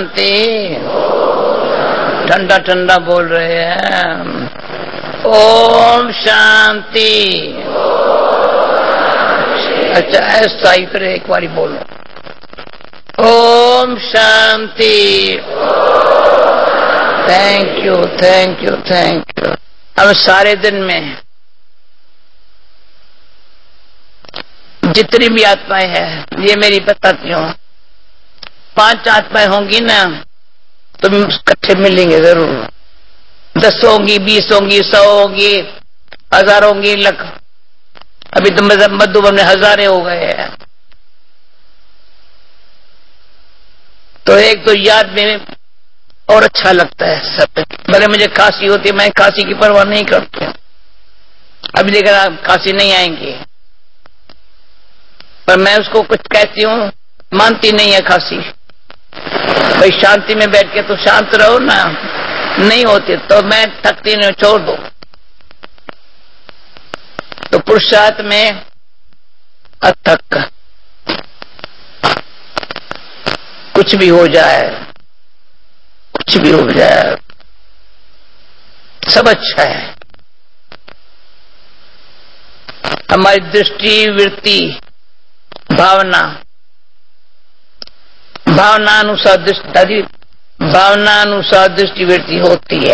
शांति। ठंडा ठंडा बोल रहे हैं। ओम शांति। अच्छा ऐसा ही फिर एक बारी बोलो। ओम शांति। Thank you thank you thank you. अब सारे दिन में जितनी भी आत्माएं हैं, ये मेरी बताती हूँ, 5 आत्माएं होंगी ना तो इकट्ठे मिलेंगे जरूर। 10 होंगी, 20 होंगी, 100 होंगी, 1000 होंगी, लाख। अभी तो मधुबन में हजारे हो गए हैं। तो एक तो याद में और अच्छा लगता है सब। भले मुझे खांसी होती है, मैं खांसी की परवाह नहीं करती हूँ। अभी देखा खांसी नहीं आएंगी, पर मैं उसको कुछ कहती हूँ, मानती नहीं है खांसी। भाई शांति में बैठ के तो शांत रहो ना, नहीं होती तो मैं थकती नहीं, छोड़ दो। तो पुरुषार्थ में अथक, कुछ भी हो जाए, कुछ भी हो जाए, सब अच्छा है। हमारी दृष्टि, वृत्ति, भावना, भावनानुसार दृष्टि वृत्ति होती है।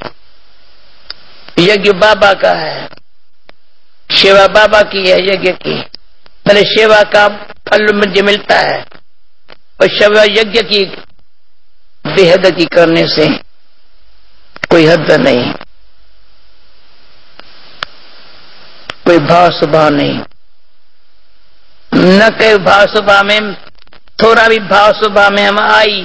यज्ञ बाबा का है, सेवा बाबा की है, यज्ञ की। पहले सेवा का फल मुझे मिलता है, और सेवा यज्ञ की बेहद की करने से कोई हद नहीं, कोई भाव स्वभाव नहीं। न कोई भाव स्वभाव में, थोड़ा भी भाव स्वभाव में हम आई,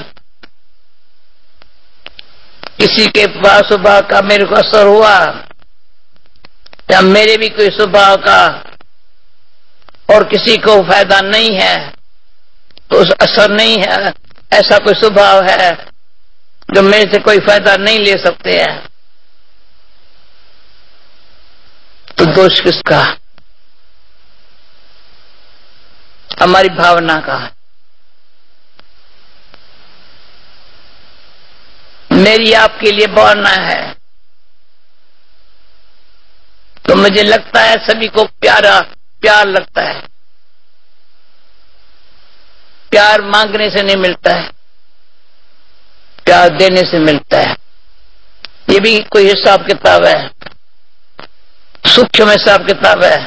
किसी के भाव स्वभाव का मेरे को असर हुआ, या मेरे भी कोई स्वभाव का और किसी को फायदा नहीं है, तो उस असर नहीं है। ऐसा कोई स्वभाव है जो मेरे से कोई फायदा नहीं ले सकते हैं, तो दोष किसका? हमारी भावना का। मेरी आपके लिए भावना है, तो मुझे लगता है सभी को प्यार लगता है। प्यार मांगने से नहीं मिलता है, प्यार देने से मिलता है। ये भी कोई हिसाब किताब है, सूक्ष्म हिसाब किताब है।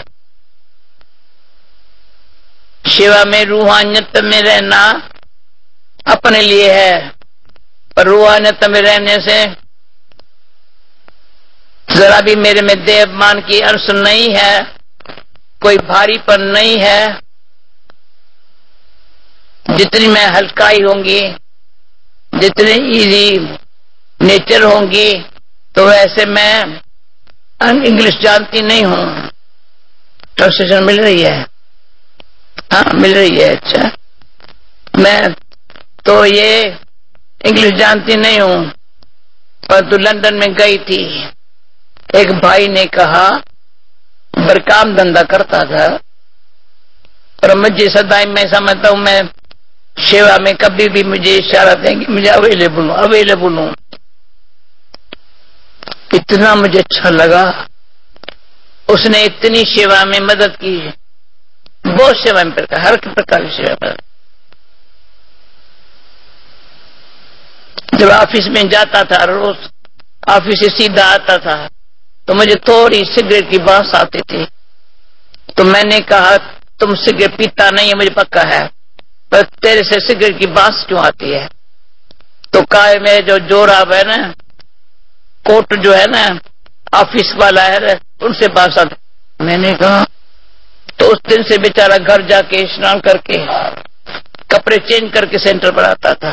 सेवा में रूहानियत में रहना अपने लिए है, पर रूहानियत में रहने से जरा भी मेरे में देव मान की अंश नहीं है, कोई भारीपन नहीं है। जितनी मैं हल्काई होंगी, जितनी इजी नेचर होंगी, तो वैसे मैं इंग्लिश जानती नहीं हूँ। ट्रांसलेशन मिल रही है? हाँ मिल रही है। अच्छा, मैं तो ये इंग्लिश जानती नहीं हूँ, परंतु लंदन में गई थी। एक भाई ने कहा, पर काम धंधा करता था, पर मुझे सदाई मैं समझता हूँ, मैं सेवा में कभी भी मुझे इशारा देंगे, मुझे अवेलेबल हूँ। इतना मुझे अच्छा लगा, उसने इतनी सेवा में मदद की, बहुत सेवा में प्रकार, हर प्रकार की सेवा में। जब ऑफिस में जाता था, रोज ऑफिस से सीधा आता था, तो मुझे थोड़ी सिगरेट की बात आती थी। तो मैंने कहा, तुम सिगरेट पीता नहीं है मुझे पक्का है, पर तेरे से सिगरेट की बात क्यों आती है? तो कहा, मेरे जो जोराब है ना, कोट जो है ना, ऑफिस वाला है, उनसे बात आती। मैंने कहा, तो उस दिन से बेचारा घर जाके स्नान करके कपड़े चेंज करके सेंटर पर आता था,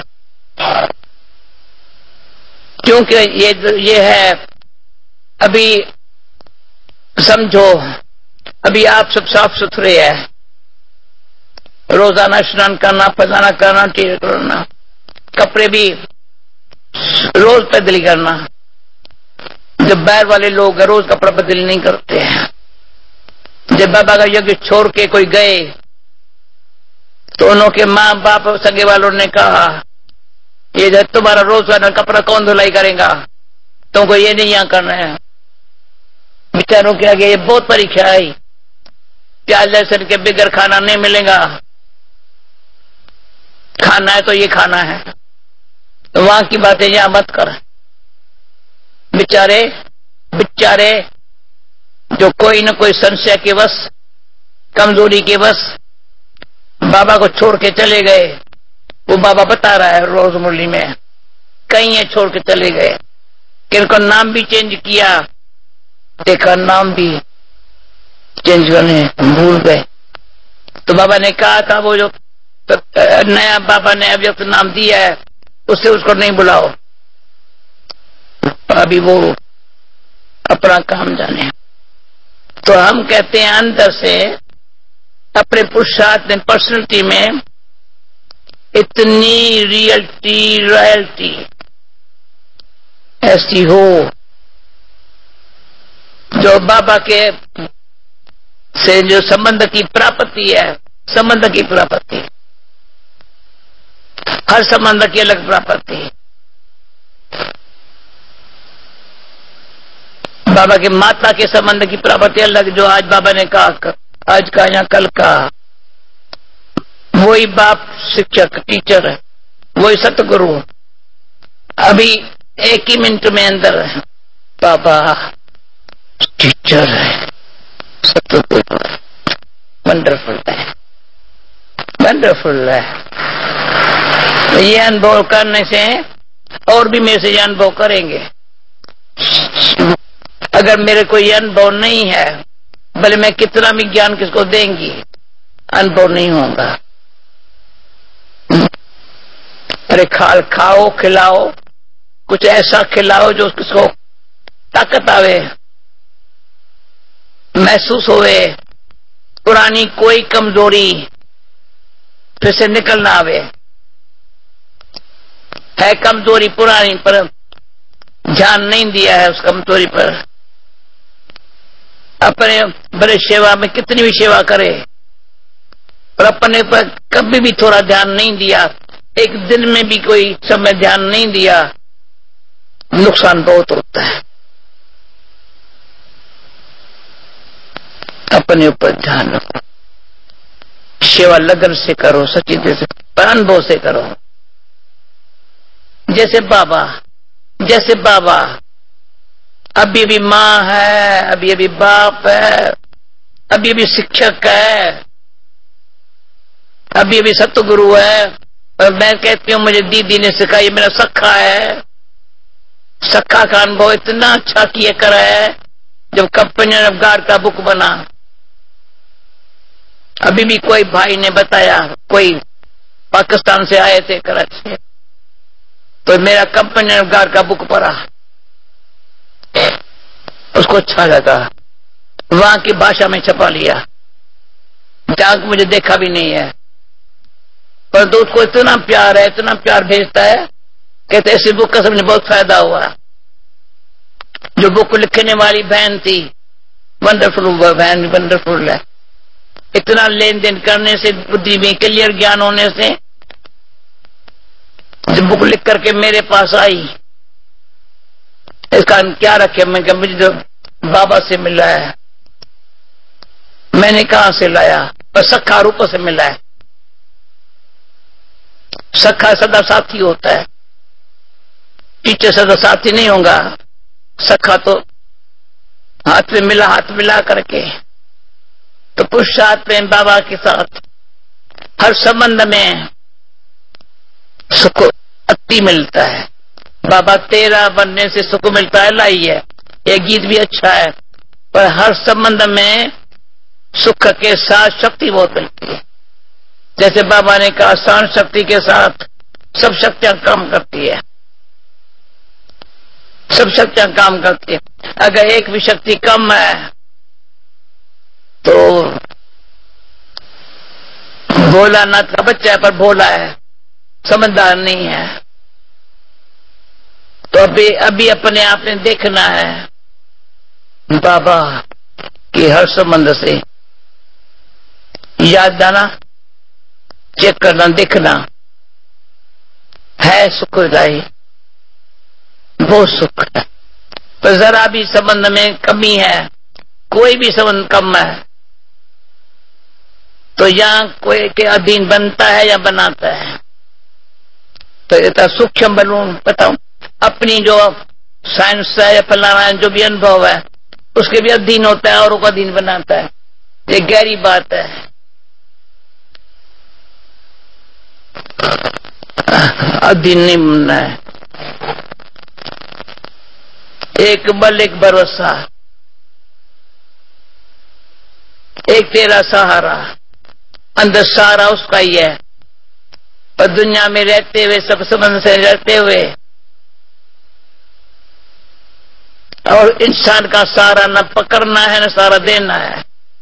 क्योंकि ये है। अभी समझो, अभी आप सब साफ सुथरे हैं, रोजाना स्नान करना, फजाना करना, टीका करना, कपड़े भी रोज बदली करना। जब बाहर वाले लोग रोज कपड़ा बदली नहीं करते हैं। जब बाबा का यज्ञ छोड़ के कोई गए, तो उन्होंने माँ बाप सगे वालों ने कहा یہ تمہارا روزانہ کپڑا کون دھلائی کرے گا؟ تم کو یہ نہیں یہاں کرنا ہے. بیچاروں کے آگے یہ بہت پریشا ہے. پیاز لہسن کے بغیر کھانا نہیں ملے گا. کھانا ہے تو یہ کھانا ہے. تو وہاں کی باتیں یہاں مت کر. بیچارے جو کوئی نہ کوئی سنشے کے بس، کمزوری کے بس بابا کو چھوڑ کے چلے گئے. وہ بابا بتا رہا ہے روز مرلی میں، کہیں یہ چھوڑ کے چلے گئے. کہ ان کا نام بھی چینج کیا، دیکھا نام بھی چینج کرنے بھول گئے. تو بابا نے کہا تھا وہ جو نیا بابا نے ابھی وقت نام دیا ہے اس سے اس کو نہیں بلاؤ. ابھی وہ اپنا کام جانے. تو ہم کہتے ہیں اندر سے اپنے پرشات میں، پرسنالٹی میں اتنی رائلٹی ایسی ہو جو بابا کے سے جو سمبندھ کی پراپتی ہے. سمبندھ کی پراپتی، ہر سمبندھ کی الگ پراپتی. بابا کے ماتا کے سمبندھ کی پراپتی الگ، جو آج بابا نے کہا، آج کا یا کل کا وہی باپ شکشک ٹیچر ہے، وہی ست گرو. ابھی ایک ہی منٹ میں اندر ہے بابا ٹیچر ہے، ست گرو ہے. ونڈرفل ہے، ونڈرفل ہے. یہ انبھو کرنے سے اور بھی میرے سے یہ انبھو کریں گے. اگر میرے کو یہ انبھو نہیں ہے، بھلے میں کتنا بھی جان کس کو دیں گی، انبھو نہیں ہوگا. ارے کھاؤ کھلاؤ، کچھ ایسا کھلاؤ جو کس کو طاقت آوے، محسوس ہوئے، پرانی کوئی کمزوری پھر سے نکل نہ آوے. ہے کمزوری پرانی پر دھیان نہیں دیا ہے اس کمزوری پر. اپنے بڑے سیوا میں کتنی بھی سیوا کرے اور اپنے پر کبھی بھی تھوڑا دھیان نہیں دیا، ایک دن میں بھی کوئی سمے دھیان نہیں دیا، نقصان بہت ہوتا ہے. اپنے اوپر دھیان رکھو، سیوا لگن سے کرو، سچی دل سے، انبھو سے کرو. جیسے بابا ابھی ابھی ماں ہے، ابھی ابھی باپ ہے، ابھی ابھی شکشک ہے، ابھی ابھی ست گرو ہے. اور میں کہتی ہوں مجھے دیدی نے سکھائی، میرا سکھا ہے. سکھا کا انبھو اتنا اچھا کیا کرا ہے جب کمپنی آف گاڈ کا بک بنا. ابھی بھی کوئی بھائی نے بتایا، کوئی پاکستان سے آئے تھے کراچی، تو میرا کمپنی آف گاڈ کا بک پڑھا، اس کو اچھا لگا، وہاں کی بھاشا میں چھپا لیا، جہاں مجھے دیکھا بھی نہیں ہے. پر دوست کو اتنا پیار ہے، اتنا پیار بھیجتا ہے. کہتے ایسی بک کا سب نے بہت فائدہ ہوا. جو بک لکھنے والی بہن تھی، ونڈرفل بہن، ونڈرفل ہے. اتنا لین دین کرنے سے، بدھی میں کلیئر گیان ہونے سے جب بک لکھ کر کے میرے پاس آئی، اس کا کیا رکھے؟ میں کہ مجھے جو بابا سے ملا ہے. میں نے کہاں سے لایا؟ پر سکھا روپ سے ملا ہے. سکھا سدا ساتھی ہوتا ہے، ٹیچر سدا ساتھی نہیں ہوگا. سکھا تو ہاتھ میں ملا، ہاتھ ملا کر کے. تو پرشات میں بابا کے ساتھ ہر سبند میں سکھ اتی ملتا ہے. بابا تیرا بننے سے سکھ ملتا ہے، لائی ہے. یہ گیت بھی اچھا ہے، پر ہر سبند میں سکھ کے ساتھ شکتی بہت ملتی ہے. جیسے بابا نے کہا سان شکتی کے ساتھ سب شکتیاں کام کرتی ہے، سب شکتیاں کام کرتی ہے. اگر ایک بھی شکتی کم ہے تو بھولا ناتھ کا بچہ ہے، پر بھولا ہے، سمجھدار نہیں ہے. تو ابھی اپنے آپ نے دیکھنا ہے بابا کی ہر سمبند سے یاد آنا، چیک کرنا، دیکھنا ہے سکھ دائی، بہت سکھ ہے، تو ذرا بھی سبند میں کمی ہے، کوئی بھی سبند کم ہے تو یہاں کوئی کے ادھین بنتا ہے یا بناتا ہے، تو اتنا سوکشم بنوں بتاؤں اپنی جو سائنس ہے یا فلانا جو بھی انبھو ہے اس کے بھی ادھین ہوتا ہے اور وہ ادھین بناتا ہے، یہ گہری بات ہے۔ ادھین نہیں بننا ہے، ایک بل ایک بھروسہ، ایک تیرا سہارا، اندر سہارا اس کا ہی ہے، اور دنیا میں رہتے ہوئے سب سبند سے رہتے ہوئے اور انسان کا سہارا نہ پکڑنا ہے نہ سہارا دینا ہے،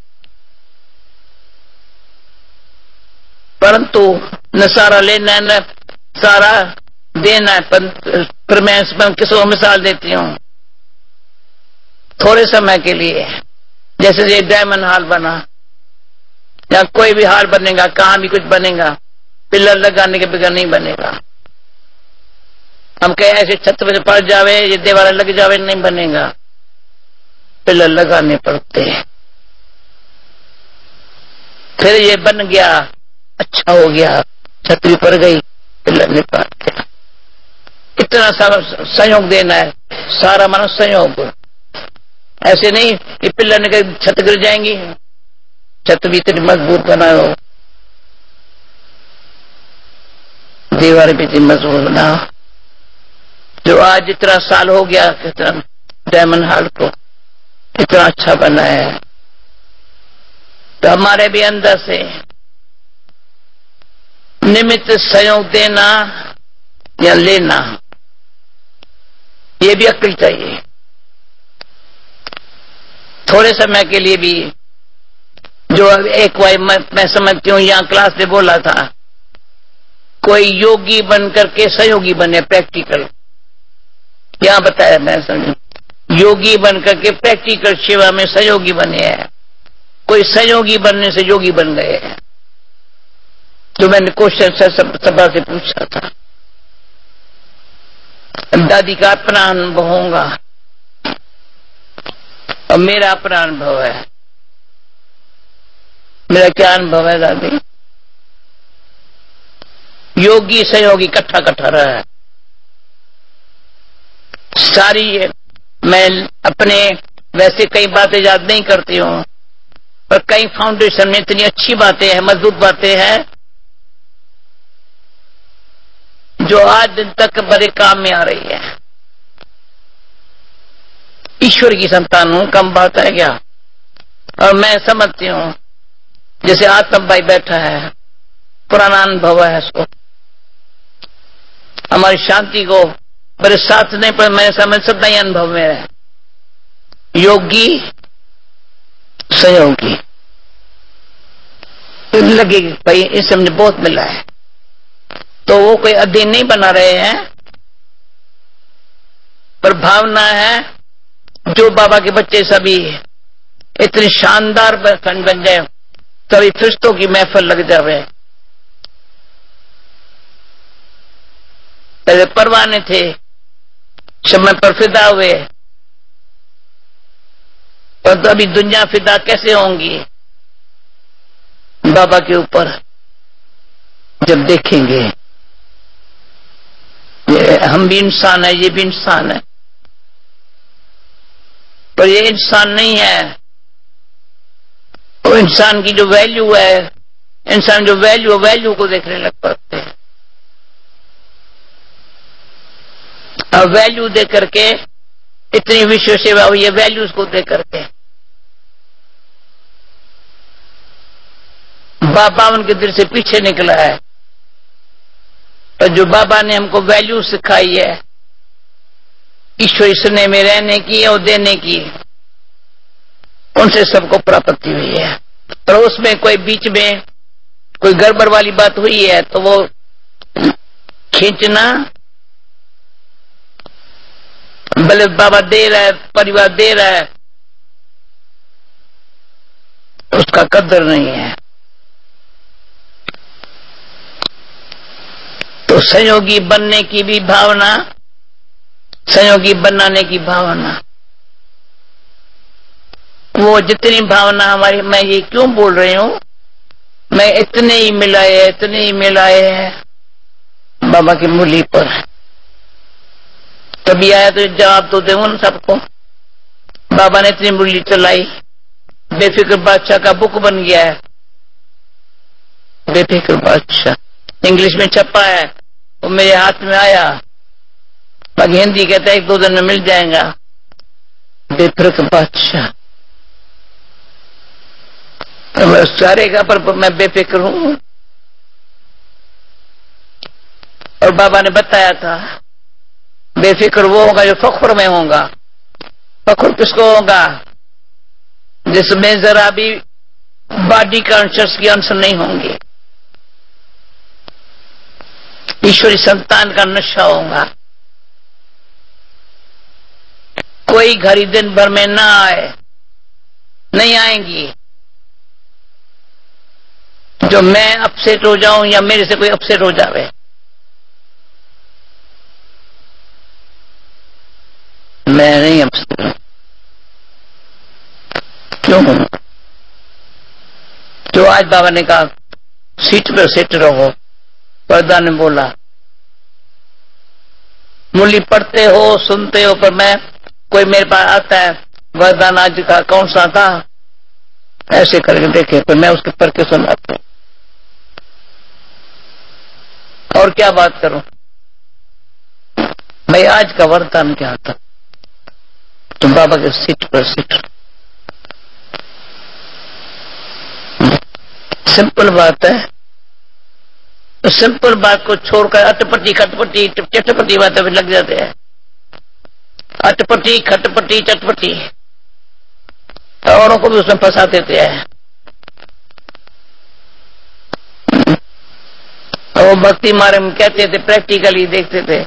پرنتو نہ سہارا لینا ہے نہ سہارا دینا ہے۔ پھر میں اس میں کسی کو مثال دیتی ہوں، تھوڑے سمے کے لیے جیسے یہ ڈائمنڈ ہال بنا یا کوئی بھی ہال بنے گا، کہاں بھی کچھ بنے گا پلر لگانے کے بغیر نہیں بنے گا، ہم کہ ایسے چھت پہ پڑ جاوے یہ دیوار لگ جاوے نہیں بنے گا، پلر لگانے پڑتے ہیں، پھر یہ بن گیا اچھا ہو گیا، چھت بھی پڑ گئی پلر نہیں پڑ گیا، اتنا سارا سہیوگ دینا ہے، سارا مانو سہیوگ، ایسے نہیں کہ پلر نے چھت گر جائیں گی، چھت بھی اتنی مضبوط بناؤ، دیوار بھی اتنی مضبوط بناؤ، جو آج اتنا سال ہو گیا ڈائمنڈ ہال کو اتنا اچھا بنا ہے، تو ہمارے بھی اندر سے نمت سہیوگ دینا یا لینا یہ بھی عقل چاہیے، تھوڑے سمے کے لیے بھی جو ایک میں سمجھتی ہوں یہاں کلاس میں بولا تھا، کوئی یوگی بن کر کے سہیوگی بنے، پریکٹیکل یہاں بتایا میں سمجھ، یوگی بن کر کے پریکٹیکل سیوا میں سہیوگی بنے ہیں، کوئی سہیوگی بننے سے یوگی بن گئے ہیں، جو میں نے کوشچن سبھا سے پوچھا تھا، دادی کا اپنا انبھو ہوگا اور میرا اپنا انبھو ہے، میرا کیا انبھو ہے دادی؟ یوگی سہیوگی کٹھا کٹھا رہا ہے، ساری میں اپنے ویسے کئی باتیں یاد نہیں کرتی ہوں پر کئی فاؤنڈیشن میں اتنی اچھی باتیں ہیں، مضبوط باتیں ہیں جو آج دن تک بڑے کام میں آ رہی ہے، ایشور کی سنتان ہوں، کم بات ہے کیا؟ اور میں سمجھتی ہوں جیسے آتم بھائی بیٹھا ہے پرانا انبھو ہے، اس کو ہماری شانتی کو میرے ساتھ نہیں پر میں سمجھ سکتا ہی انبھو میں ہے، یوگی سہیوگی لگے گی بھائی اس سے مجھے بہت ملا ہے، تو وہ کوئی ادھین نہیں بنا رہے ہیں پر بھاونا ہے جو بابا کے بچے سبھی اتنی شاندار بن جائے، کبھی فرشتوں کی محفل لگ جاوے، پہلے پروانے تھے سمے پر فدا ہوئے، اور ابھی دنیا فدا کیسے ہوں گی بابا کے اوپر جب دیکھیں گے، ہم بھی انسان ہیں یہ بھی انسان ہے، پر یہ انسان نہیں ہے، وہ انسان کی جو ویلیو ہے، انسان جو ویلیو کو دیکھنے لگ پڑتے ہیں، اور ویلیو دے کر کے اتنی وشو سیوا ہوئی ہے ویلیوز کو دے کر کے، بابا ان کے دل سے پیچھے نکلا ہے، اور جو بابا نے ہم کو ویلیو سکھائی ہے ایشور سنے میں رہنے کی اور دینے کی، ان سے سب کو پراپتی ہوئی ہے، اور اس میں کوئی بیچ میں کوئی گڑبڑ والی بات ہوئی ہے تو وہ کھینچنا، بھلے بابا دے رہا ہے پریوار دے رہا ہے اس کا قدر نہیں ہے، تو تو सहयोगी बनने की भी भावना, सहयोगी बनाने की भावना, वो जितनी भावना हमारी, मैं ये क्यों बोल रही हूं, मैं इतने ही मिलाए हैं बाबा की मूली पर। तभी आया तो जवाब तो दूं उन सबको। बाबा ने इतनी मूली चलाई, बेफिक्र बादशाह का बुक बन गया है, बेफिक्र बादशाह, इंग्लिश में छपा है, वो मेरे हाथ में आया, बाकी हिंदी कहता है 1-2 दिन में मिल जाएगा। बेफिक्र बादशाह, सारे का पर मैं बेफिक्र हूं। और बाबा ने बताया था बेफिक्र वो होगा जो फख्र में होगा। फख्र किसको होगा? जिसमें जरा भी बॉडी कॉन्शियस की अंश नहीं होंगे, ईश्वरी संतान का नशा होगा। कोई घड़ी दिन भर में ना आए, नहीं आएंगी जो मैं अपसेट हो जाऊं या मेरे से कोई अपसेट हो जावे। मैं नहीं अपसेट हूं, क्यों हूं? जो आज बाबा ने कहा सीट पर सेट रहो, पर्दा ने बोला मूली पढ़ते हो सुनते हो, पर मैं कोई मेरे पास आता है वरदान आज का कौन सा था ऐसे करके देखे, तो मैं उसके पढ़ के सुनाता हूं। और क्या बात करूं भाई, आज का वरदान क्या था? तुम बाबा के सीट पर सीट। सिंपल बात है, तो सिंपल बात को छोड़कर अटपटी खटपटी चटपटी बातें भी लग जाते हैं। अटपटी खटपटी चटपटी औरों को भी उसमें फंसा देते हैं। और भक्ति मारे में कहते थे, प्रैक्टिकली देखते थे,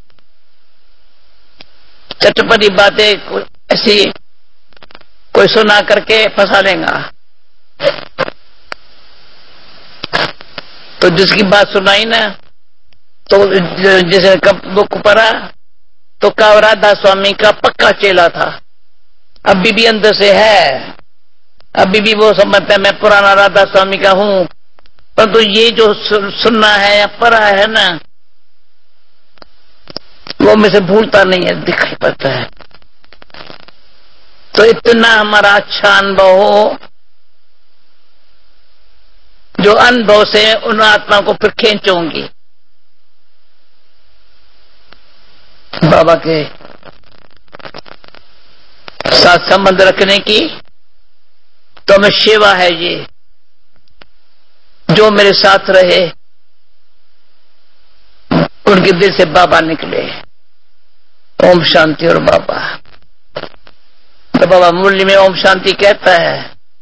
चटपटी बातें ऐसी कोई सुना करके फंसा लेगा। तो जिसकी बात सुनाई ना, तो जैसे बुक पढ़ा तो का राधा स्वामी का पक्का चेला था, अभी भी अंदर से है, अभी भी वो समझता है मैं पुराना राधा स्वामी का हूं, परंतु तो ये जो सुनना है या पढ़ा है ना, वो में से भूलता नहीं है, दिखाई पड़ता है। तो इतना हमारा अच्छा अनुभव हो जो अनुभव से उन आत्मा को फिर खींचोंगी बाबा के साथ संबंध रखने की। तो हमें सेवा है ये, जो मेरे साथ रहे उनके दिल से बाबा निकले। ओम शांति। और बाबा तो बाबा मुरली में ओम शांति कहता है,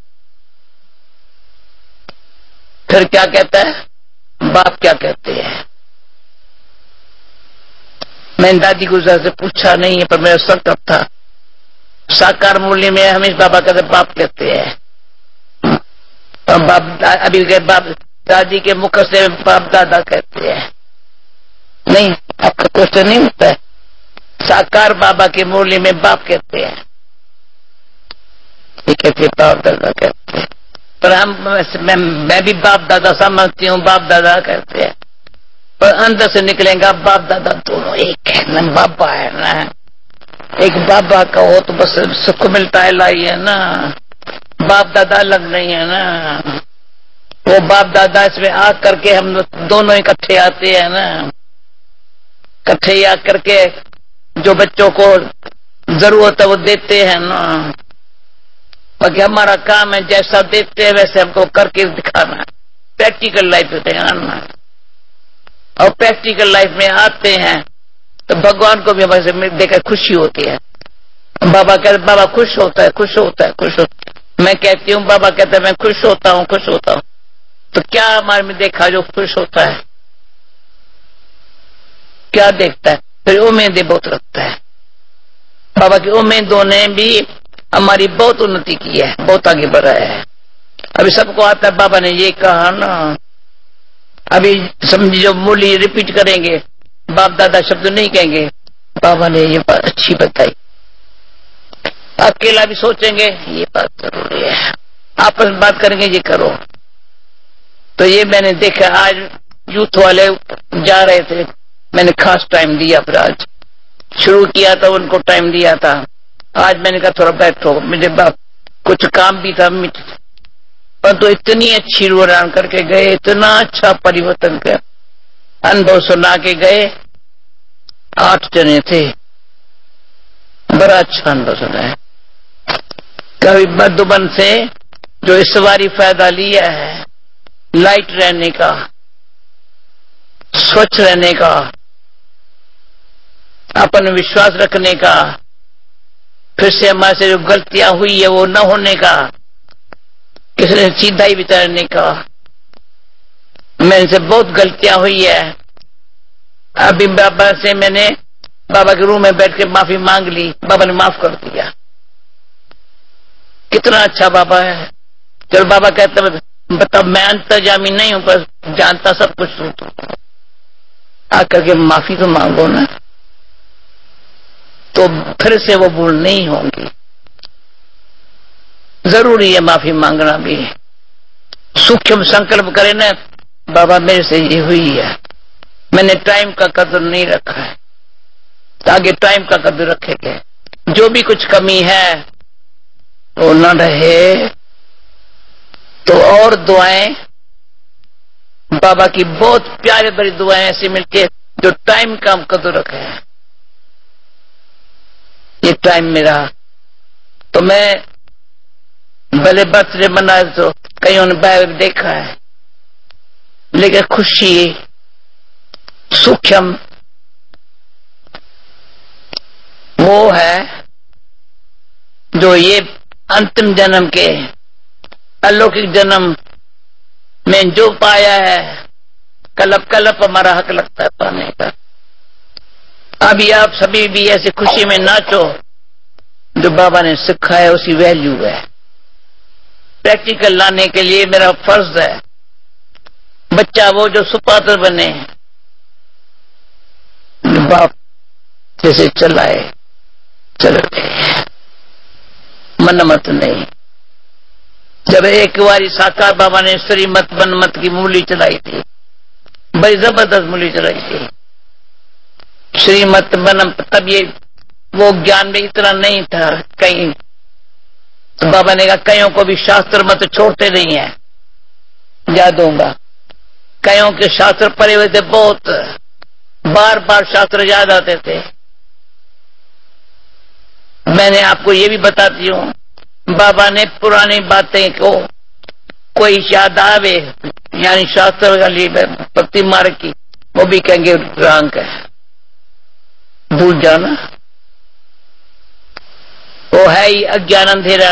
फिर क्या कहता है? बाप क्या कहते हैं? मैंने दादी गुजर से पूछा नहीं है, पर मेरा संकल्प था। साकार मुरली में हमेशा बाबा कहते बाप कहते हैं, और बाप अभी बाप दादी के मुख से बाप दादा कहते हैं। नहीं, आपका क्वेश्चन नहीं होता है। साकार बाबा के मुरली में बाप कहते हैं, ये कहते बाप दादा कहते हैं। पर मैं भी बाप दादा समझती हूँ, बाप दादा कहते हैं, पर अंदर से निकलेगा बाप दादा दोनों एक है ना, बाबा है ना। एक बाबा का हो तो बस सुख मिलता है, लाई है ना, बाप दादा अलग नहीं है ना। वो बाप दादा इसमें आ करके हम दोनों इकट्ठे आते हैं ना, इकट्ठे आ करके जो बच्चों को जरूरत है वो देते हैं ना। बाकी हमारा काम है जैसा देते हैं वैसे हमको करके दिखाना, प्रैक्टिकल लाइफ में दिखाना। और प्रैक्टिकल लाइफ में आते हैं तो भगवान को भी हमारे देखकर खुशी होती है। बाबा कहते बाबा खुश होता है, खुश होता है, खुश होता है। मैं कहती हूँ बाबा कहते हैं मैं खुश होता हूँ, खुश होता हूँ। तो क्या हमारे में देखा जो खुश होता है? क्या देखता है? फिर उम्मीदें बहुत रखता है। बाबा की उम्मीदों ने भी हमारी बहुत उन्नति की है, बहुत आगे बढ़ा है। अभी सबको आता है बाबा ने ये कहा ना, ابھی سمجھ جو مولی ریپیٹ کریں گے، باپ دادا شبد نہیں کہیں گے، بابا نے یہ بات اچھی بتائی. اکیلا بھی سوچیں گے یہ بات ضروری ہے، آپس میں بات کریں گے یہ کرو. تو یہ میں نے دیکھا آج یوتھ والے جا رہے تھے، میں نے خاص ٹائم دیا، پھر آج شروع کیا تھا ان کو ٹائم دیا تھا. آج میں نے کہا تھوڑا بیٹھو، میرے باپ کچھ کام بھی تھا، پر تو اتنی اچھی روان کر کے گئے، اتنا اچھا پریورتن کیا، انبھو سنا کے گئے. 8 جنے تھے، بڑا اچھا انبھو سنا ہے. کبھی مدھوبن سے جو اس باری فائدہ لیا ہے، لائٹ رہنے کا، سوچھ رہنے کا، اپن وشواس رکھنے کا، پھر سے ہمارے سے جو غلطیاں ہوئی ہے وہ نہ ہونے کا، کسی نے سیدھا ہی بتانے کا. میں سے بہت غلطیاں ہوئی ہے. ابھی بابا سے میں نے بابا کے روم میں بیٹھ کے معافی مانگ لی، بابا نے معاف کر دیا. کتنا اچھا بابا ہے. چل بابا کہتا بتا میں انتظامی نہیں ہوں، پر جانتا سب کچھ ہوں، آ کر کے معافی تو مانگو نا، تو پھر سے وہ بھول نہیں ہوں گی. ضروری ہے معافی مانگنا بھی. سوکھم سنکلپ کرے نا، بابا میرے سے یہ ہوئی ہے، میں نے ٹائم کا قدر نہیں رکھا ہے، آگے ٹائم کا قدر رکھے گے. جو بھی کچھ کمی ہے وہ نہ رہے. تو اور دعائیں بابا کی بہت پیارے بڑی دعائیں ایسی ملتی ہے جو ٹائم کا قدر رکھے ہیں. یہ ٹائم میرا تو میں بھلے برتھ ڈے منا تو کئیوں نے باہر دیکھا ہے، لیکن خوشی سوکھم وہ ہے جو یہ انتم جنم کے الوکک جنم میں جو پایا ہے، کلپ کلپ ہمارا حق لگتا ہے پانے کا. ابھی آپ سبھی بھی ایسی خوشی میں ناچو جو بابا نے سکھایا ہے، اسی ویلیو ہے. پریکٹیکل لانے کے لیے میرا فرض ہے. بچہ وہ جو سپاطر بنے، باپ جیسے چلائے چل گئے، من مت نہیں. جب ایک باری ساکار بابا نے سری مت بن مت کی مولی چلائی تھی، بڑی زبردست مولی چلائی تھی. شری مت بن، تب یہ وہ گیان میں اتنا نہیں تھا کہیں، تو بابا نے کہا کئیوں کو بھی شاستر مت چھوڑتے نہیں ہیں، یاد ہوں گا. کئیوں کے شاستر پڑے ہوئے تھے، بہت بار بار شاستر یاد آتے تھے. میں نے آپ کو یہ بھی بتاتی ہوں، بابا نے پرانی باتیں کو کوئی یاد آوے، یعنی شاستر والی بھکتی مارگ کی، وہ بھی کہیں گے رانگ ہے، بھول جانا. وہ ہے ہی اجان اندھیرا.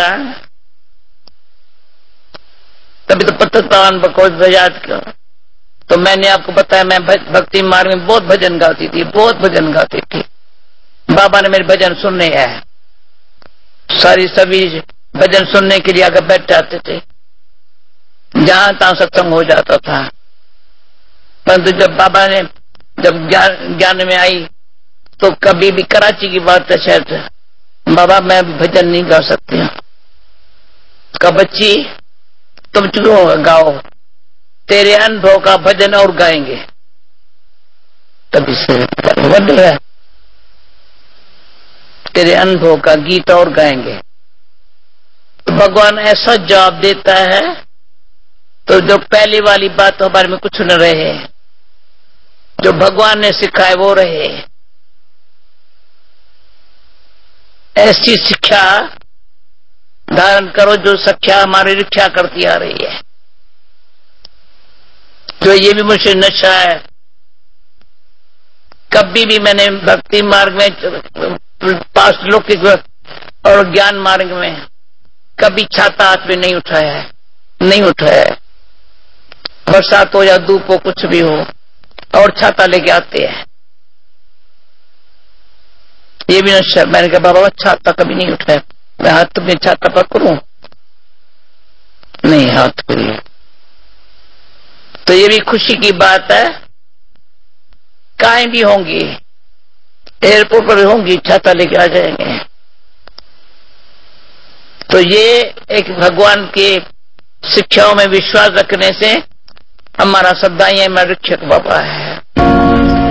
تبھی تو پتان بکوز بجات کیوں. تو میں نے آپ کو بتایا میں بھکتی مارگ میں بہت بھجن گاتی تھی، بہت بھجن گاتی تھی. بابا نے میرے بھجن سننے ہیں، ساری سبھی بھجن سننے کے لیے اگر بیٹھ جاتے تھے، جہاں تہاں ستسنگ ہو جاتا تھا. پرنتو جب بابا نے جب جان میں آئی تو کبھی بھی کراچی کی بات ہے شاید، بابا میں بھجن نہیں گا سکتی ہوں. کا بچی تم کیوں گاؤ، تیرے انبھو کا بھجن اور گائیں گے. تب سے بڑھ رہا ہے، تیرے انبھو کا گیت اور گائیں گے. بھگوان ایسا جواب دیتا ہے تو جو پہلی والی بات ہمارے میں کچھ نہ رہے، جو بھگوان نے سکھائے وہ رہے. ایسی سکھیا دھارن کرو جو سکھیا ہماری رکھیا کرتی آ رہی ہے. جو یہ بھی مجھے نشہ ہے، کبھی بھی میں نے بھکتی مارگ میں پاس لوکک اور گیان مارگ میں کبھی چھاتا ہاتھ میں نہیں اٹھایا ہے، نہیں اٹھایا ہے. برسات ہو یا دھوپ ہو کچھ بھی ہو، اور چھاتا لے کے آتے ہیں. یہ بھی نشہ. میں نے کہا بابا چھاتا کبھی نہیں اٹھایا، میں ہاتھ میں چھاتا پکڑوں نہیں، ہاتھ کریے. تو یہ بھی خوشی کی بات ہے. کہیں بھی ہوں گی، ایئرپورٹ پر بھی ہوں گی، چھاتا لے کے آ جائیں گے. تو یہ ایک بھگوان کی شکشاؤں میں وشواس رکھنے سے ہمارا سدا یہ میں رکشک بابا ہے.